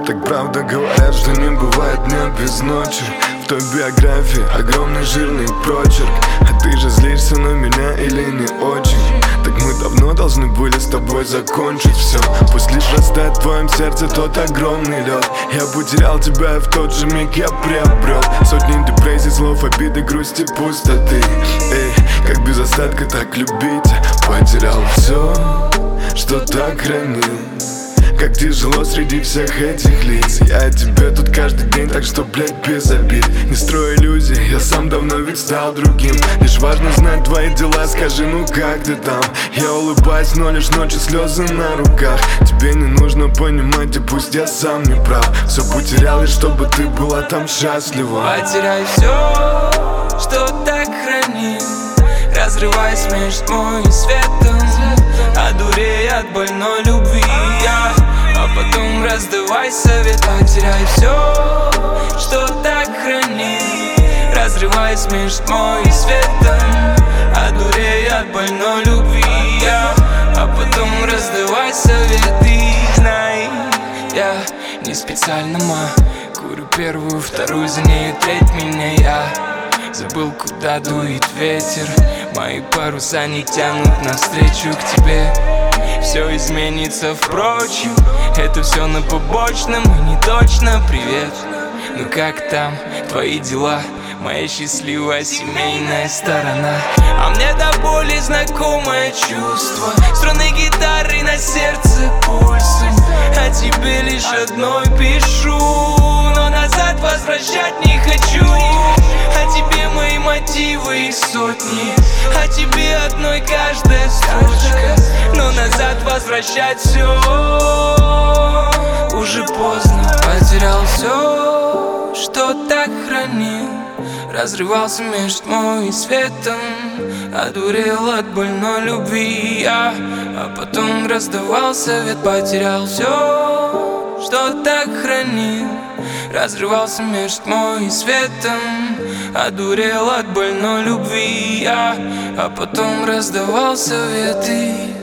Так правда говорят, что не бывает дня без ночи. В той биографии огромный жирный прочерк. А ты же злишься на меня или не очень? Так мы давно должны были с тобой закончить все. Пусть лишь растает в твоем сердце тот огромный лед. Я потерял тебя, и в тот же миг я приобрел сотни депрессий, слов, обиды, грусти, пустоты. Эй, как без остатка так любить? Потерял все, что так хранил. Как тяжело среди всех этих лиц. Я тебе тут каждый день, так что, блядь, без обид. Не строй иллюзий, я сам давно ведь стал другим. Лишь важно знать твои дела, скажи, ну как ты там? Я улыбаюсь, но лишь ночью слезы на руках. Тебе не нужно понимать, и пусть я сам не прав. Все потерял, и чтобы ты была там счастлива. Потеряй все, что так хранил. Разрываясь между тьмой и светом, одурея от больной любви я. А потом раздавай совет. Потеряй все, что так хранил. Разрываясь между тьмой и светом, одурея от больной любви я. А потом раздавай совет. И знай, я не специально, курю первую, вторую, за нею треть меня я. Забыл, куда дует ветер. Мои паруса не тянут навстречу к тебе. Все изменится, впрочем. Это все на побочном и не точно. Привет, ну как там твои дела? Моя счастливая семейная сторона. А мне до боли знакомое чувство. Струны гитары на сердце пульсом. А тебе лишь одной пишу, но назад возвращать не хочу. А тебе мои мотивы и сотни. А тебе одной каждая строчка. Но назад возвращать все уже поздно. Потерял все, что так хранил. Разрывался между тьмой и светом, одурел от больной любви я. А потом раздавал совет. Потерял все, что так хранил. Разрывался между тьмой и светом, одурел от больной любви я. А потом раздавал советы.